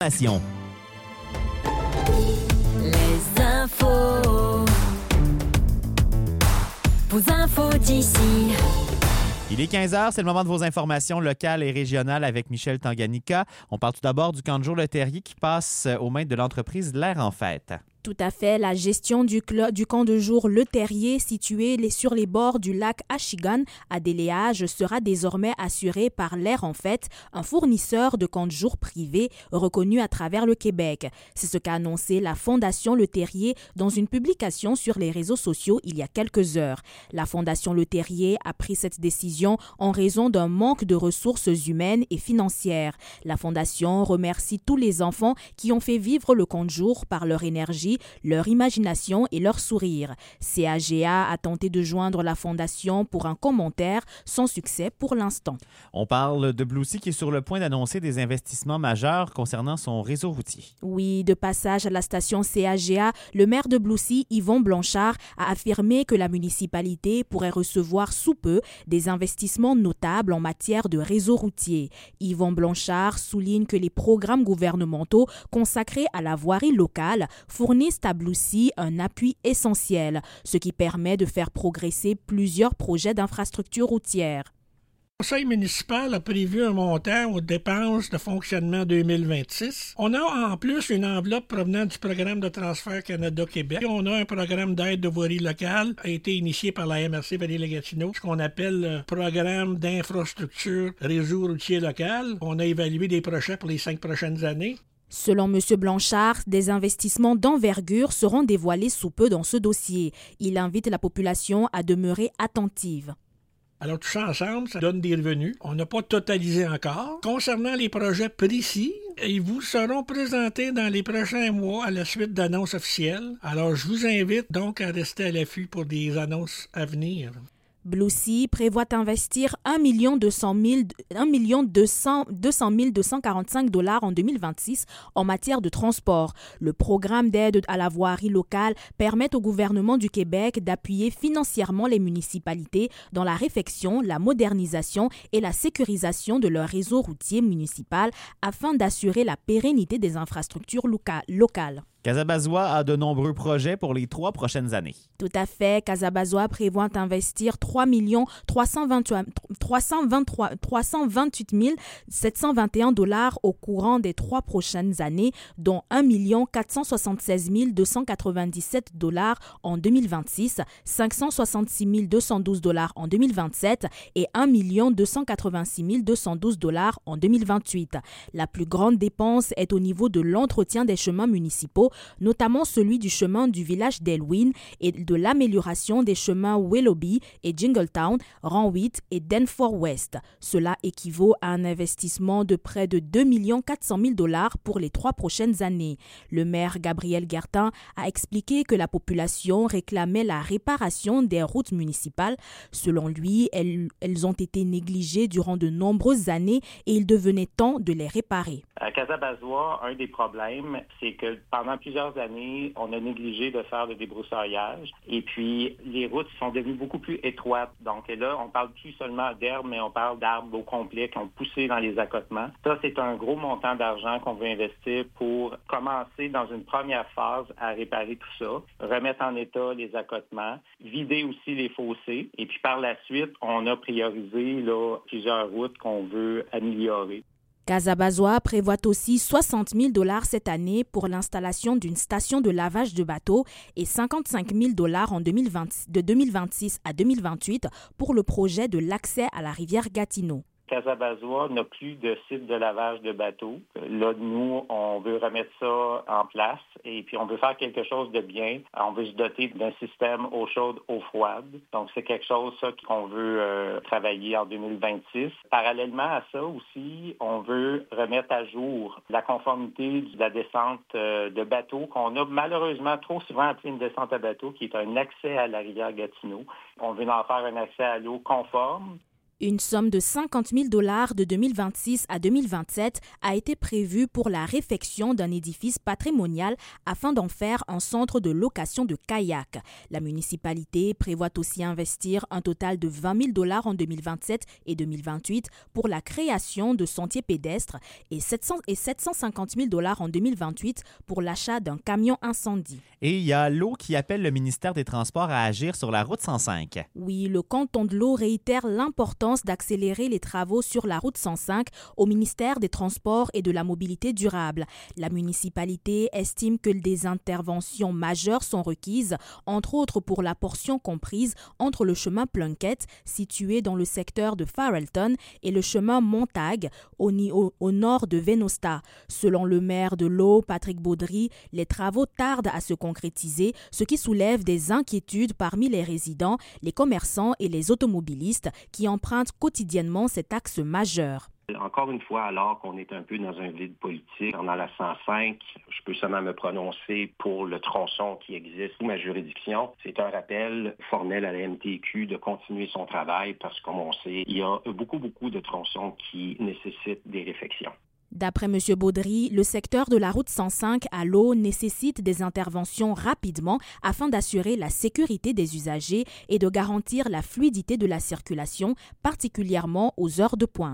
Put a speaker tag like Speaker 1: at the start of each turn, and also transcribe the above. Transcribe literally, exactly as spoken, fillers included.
Speaker 1: Nation.
Speaker 2: Les infos. Vos infos d'ici.
Speaker 1: Il est quinze heures, c'est le moment de vos informations locales et régionales avec Michel Tanganyika. On parle tout d'abord du camp de jour Le Terrier qui passe aux mains de l'entreprise L'Air en Fête.
Speaker 3: Tout à fait. La gestion du, cl- du camp de jour Le Terrier, situé les, sur les bords du lac Achigan à Déléage, sera désormais assurée par l'Air en Fête, un fournisseur de camps de jour privés reconnu à travers le Québec. C'est ce qu'a annoncé la Fondation Le Terrier dans une publication sur les réseaux sociaux il y a quelques heures. La Fondation Le Terrier a pris cette décision en raison d'un manque de ressources humaines et financières. La Fondation remercie tous les enfants qui ont fait vivre le camp de jour par leur énergie, leur imagination et leur sourire. C A G A a tenté de joindre la Fondation pour un commentaire, sans succès pour l'instant.
Speaker 1: On parle de Blue Sea qui est sur le point d'annoncer des investissements majeurs concernant son réseau routier.
Speaker 3: Oui, de passage à la station C A G A, le maire de Blue Sea, Yvon Blanchard, a affirmé que la municipalité pourrait recevoir sous peu des investissements notables en matière de réseau routier. Yvon Blanchard souligne que les programmes gouvernementaux consacrés à la voirie locale fournissent à Blue Sea un appui essentiel, ce qui permet de faire progresser plusieurs projets d'infrastructures routières.
Speaker 4: Le conseil municipal a prévu un montant aux dépenses de fonctionnement deux mille vingt-six. On a en plus une enveloppe provenant du programme de transfert Canada-Québec. On a un programme d'aide de voirie locale a été initié par la M R C Vallée-le-Gatineau, ce qu'on appelle le programme d'infrastructure réseau routier local. On a évalué des projets pour les cinq prochaines années.
Speaker 3: Selon M. Blanchard, des investissements d'envergure seront dévoilés sous peu dans ce dossier. Il invite la population à demeurer attentive.
Speaker 4: Alors, tout ça ensemble, ça donne des revenus. On n'a pas totalisé encore. Concernant les projets précis, ils vous seront présentés dans les prochains mois à la suite d'annonces officielles. Alors, je vous invite donc à rester à l'affût pour des annonces à venir.
Speaker 3: Blue Sea prévoit investir un million deux cent mille deux cent quarante-cinq dollars en deux mille vingt-six en matière de transport. Le programme d'aide à la voirie locale permet au gouvernement du Québec d'appuyer financièrement les municipalités dans la réfection, la modernisation et la sécurisation de leur réseau routier municipal afin d'assurer la pérennité des infrastructures loca- locales.
Speaker 1: Casabazois a de nombreux projets pour les trois prochaines années.
Speaker 3: Tout à fait. Casabazois prévoit investir trois millions trois cent vingt-huit mille sept cent vingt et un dollars au courant des trois prochaines années, dont un million quatre cent soixante-seize mille deux cent quatre-vingt-dix-sept dollars en deux mille vingt-six, cinq cent soixante-six mille deux cent douze dollars en deux mille vingt-sept et un million deux cent quatre-vingt-six mille deux cent douze dollars en deux mille vingt-huit. La plus grande dépense est au niveau de l'entretien des chemins municipaux, notamment celui du chemin du village d'Elwyn et de l'amélioration des chemins Willoughby et Jingletown, Rand-huit et Danforth West. Cela équivaut à un investissement de près de deux millions quatre cent mille dollars pour les trois prochaines années. Le maire Gabriel Guertin a expliqué que la population réclamait la réparation des routes municipales. Selon lui, elles, elles ont été négligées durant de nombreuses années et il devenait temps de les réparer.
Speaker 5: À Casabazois, un des problèmes, c'est que pendant plusieurs années, on a négligé de faire le débroussaillage et puis les routes sont devenues beaucoup plus étroites. Donc là, on parle plus seulement d'herbes, mais on parle d'arbres au complet qui ont poussé dans les accotements. Ça, c'est un gros montant d'argent qu'on veut investir pour commencer dans une première phase à réparer tout ça, remettre en état les accotements, vider aussi les fossés et puis par la suite, on a priorisé là, plusieurs routes qu'on veut améliorer.
Speaker 3: Casabazois prévoit aussi soixante mille dollars cette année pour l'installation d'une station de lavage de bateaux et cinquante-cinq mille dollars en deux mille vingt, de deux mille vingt-six à deux mille vingt-huit pour le projet de l'accès à la rivière Gatineau.
Speaker 5: Casabazois n'a plus de site de lavage de bateaux. Là, nous, on veut remettre ça en place et puis on veut faire quelque chose de bien. On veut se doter d'un système eau chaude, eau froide. Donc, c'est quelque chose ça, qu'on veut euh, travailler en deux mille vingt-six. Parallèlement à ça aussi, on veut remettre à jour la conformité de la descente euh, de bateaux qu'on a malheureusement trop souvent appelé une descente à bateau, qui est un accès à la rivière Gatineau. On veut en faire un accès à l'eau conforme.
Speaker 3: Une somme de cinquante mille dollars de deux mille vingt-six à deux mille vingt-sept a été prévue pour la réfection d'un édifice patrimonial afin d'en faire un centre de location de kayak. La municipalité prévoit aussi investir un total de vingt mille dollars en deux mille vingt-sept et deux mille vingt-huit pour la création de sentiers pédestres et sept cents et sept cent cinquante mille dollars en deux mille vingt-huit pour l'achat d'un camion incendie.
Speaker 1: Et il y a l'eau qui appelle le ministère des Transports à agir sur la route cent cinq.
Speaker 3: Oui, le canton de l'Eau réitère l'importance d'accélérer les travaux sur la route cent cinq au ministère des Transports et de la Mobilité durable. La municipalité estime que des interventions majeures sont requises, entre autres pour la portion comprise entre le chemin Plunkett, situé dans le secteur de Farrelton, et le chemin Montague, au, au, au nord de Venosta. Selon le maire de l'Eau, Patrick Baudry, les travaux tardent à se concrétiser, ce qui soulève des inquiétudes parmi les résidents, les commerçants et les automobilistes qui empruntent quotidiennement cet axe majeur.
Speaker 6: Encore une fois, alors qu'on est un peu dans un vide politique, dans la cent cinq, je peux seulement me prononcer pour le tronçon qui existe sous ma juridiction. C'est un rappel formel à la M T Q de continuer son travail parce que, comme on sait, il y a beaucoup, beaucoup de tronçons qui nécessitent des réfections.
Speaker 3: D'après M. Baudry, le secteur de la route cent cinq à l'eau nécessite des interventions rapidement afin d'assurer la sécurité des usagers et de garantir la fluidité de la circulation, particulièrement aux heures de pointe.